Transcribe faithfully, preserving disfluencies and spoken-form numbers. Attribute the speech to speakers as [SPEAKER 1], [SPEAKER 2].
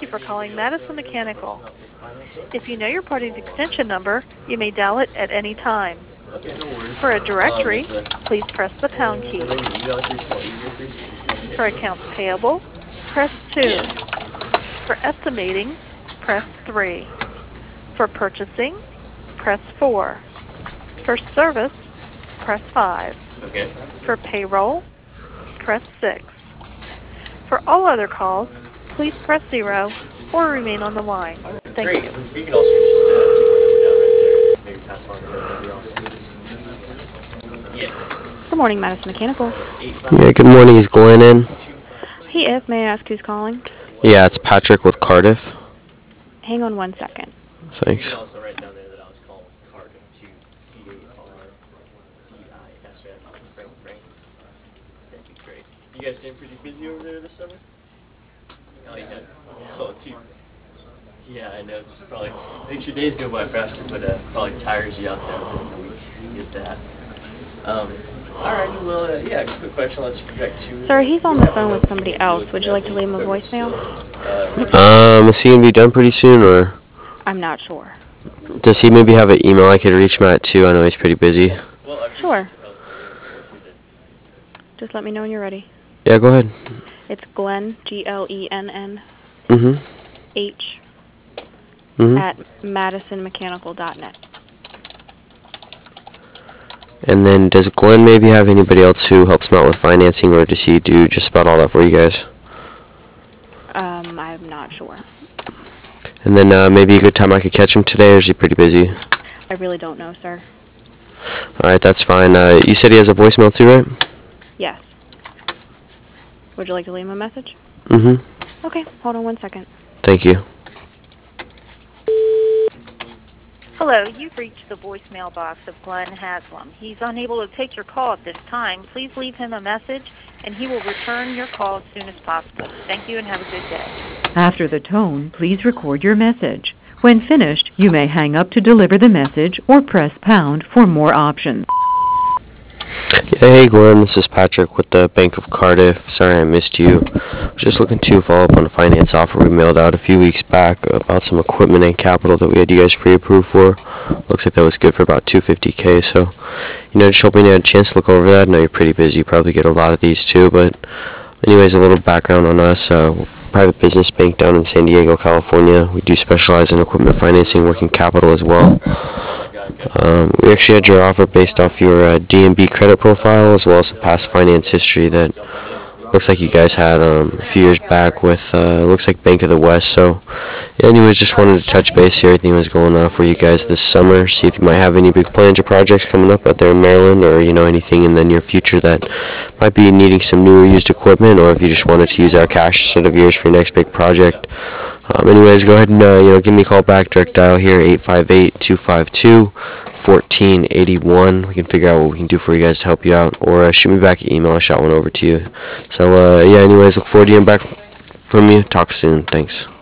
[SPEAKER 1] you for calling Madison Mechanical. If you know your party's extension number, you may dial it at any time. For a directory, please press the pound key. For accounts payable, press two. For estimating, press three. For purchasing, press four. For service, press five.
[SPEAKER 2] Okay.
[SPEAKER 1] For payroll, press six. For all other calls, please press zero or remain on the line. Thank
[SPEAKER 2] Great.
[SPEAKER 1] you.
[SPEAKER 2] You can also just uh, keep my number down right there. Maybe pass on to somebody else. Yeah.
[SPEAKER 3] Good morning, Madison Mechanical.
[SPEAKER 4] Yeah, good morning. Is Glenn in?
[SPEAKER 3] He is. May I ask who's calling?
[SPEAKER 4] Yeah, it's Patrick with Cardiff.
[SPEAKER 3] Hang on one second.
[SPEAKER 4] Thanks.
[SPEAKER 2] You can also write down there that I was calling Cardiff to C A R D I S F. Frank, Frank. That'd be great. You guys staying pretty busy over there this summer? Oh, yeah. Oh, too. Yeah, I know. It's probably makes your days go by faster, but uh, probably tires you out there within the week. You get that. Um, Alrighty, well, uh, yeah, quick question. Let's get back to.
[SPEAKER 3] Sir, he's on the phone with somebody else. Would you like to leave him a voicemail?
[SPEAKER 4] Um, is he gonna be done pretty soon, or
[SPEAKER 3] I'm not sure.
[SPEAKER 4] does he maybe have an email I could reach him at too? I know he's pretty busy.
[SPEAKER 3] Sure. Just let me know when you're ready.
[SPEAKER 4] Yeah, go ahead.
[SPEAKER 3] It's Glenn, G L E N N
[SPEAKER 4] Mhm.
[SPEAKER 3] H
[SPEAKER 4] Mhm.
[SPEAKER 3] at madison mechanical dot net.
[SPEAKER 4] And then does Glenn maybe have anybody else who helps him out with financing, or does he do just about all that for you guys?
[SPEAKER 3] Um, I'm not sure.
[SPEAKER 4] And then uh, maybe a good time I could catch him today, or is he pretty busy?
[SPEAKER 3] I really don't know, sir.
[SPEAKER 4] All right, that's fine. Uh, you said he has a voicemail too, right?
[SPEAKER 3] Yes. Would you like to leave him a message?
[SPEAKER 4] Mhm.
[SPEAKER 3] Okay, hold on one second.
[SPEAKER 4] Thank you.
[SPEAKER 1] Hello, you've reached the voicemail box of Glenn Haslam. He's unable to take your call at this time. Please leave him a message, and he will return your call as soon as possible. Thank you, and have a good day.
[SPEAKER 5] After the tone, please record your message. When finished, you may hang up to deliver the message or press pound for more options.
[SPEAKER 4] Yeah, hey Glenn, this is Patrick with the Bank of Cardiff. Sorry I missed you. Just looking to follow up on a finance offer we mailed out a few weeks back about some equipment and capital that we had you guys pre-approved for. Looks like that was good for about two hundred fifty K, so, you know, just hoping you had a chance to look over that. I know you're pretty busy, you probably get a lot of these too, but anyways, a little background on us. Uh, we're a private business bank down in San Diego, California. We do specialize in equipment financing, working capital as well. Um, we actually had your offer based off your uh, D and B credit profile, as well as some past finance history that looks like you guys had um, a few years back with, uh, looks like Bank of the West. So, yeah, anyways, just wanted to touch base, see everything was going on for you guys this summer, see if you might have any big plans or projects coming up out there in Maryland, or, you know, anything in the near future that might be needing some new or used equipment, or if you just wanted to use our cash instead of yours for your next big project. Um, anyways, go ahead and uh, you know, give me a call back, direct dial here, eight five eight, two five two, one four eight one. We can figure out what we can do for you guys to help you out, or uh, shoot me back an email. I shot one over to you. So, uh, yeah, anyways, look forward to hearing back from you. Talk soon. Thanks.